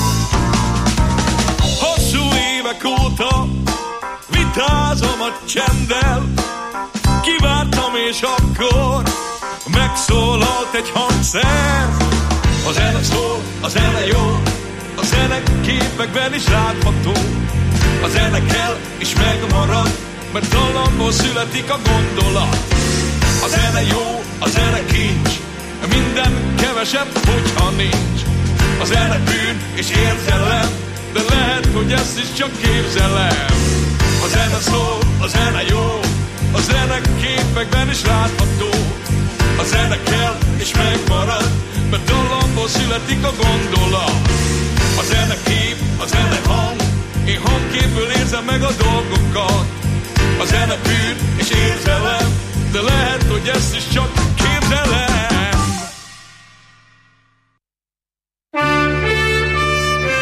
Hosszú évek óta vitázom a csenddel, kivártam és akkor megszólalt egy hangszer. A zene szól, a zene jó, a zene képekben is látható. A zene kell és megmarad, mert dallamból születik a gondolat. A zene jó, a zene kincs, minden kevesebb, hogyha nincs. A zene bűn és érzelem, de lehet, hogy ezt is csak képzelem. A zene szól, a zene jó, a zene képekben is látható. A zene kell és megmarad, mert dallamból születik a gondolat. A zene kép, a zene hang, én hangképből érzem meg a dolgokat. A zene bűn és érzelem, de lehet, hogy ezt is csak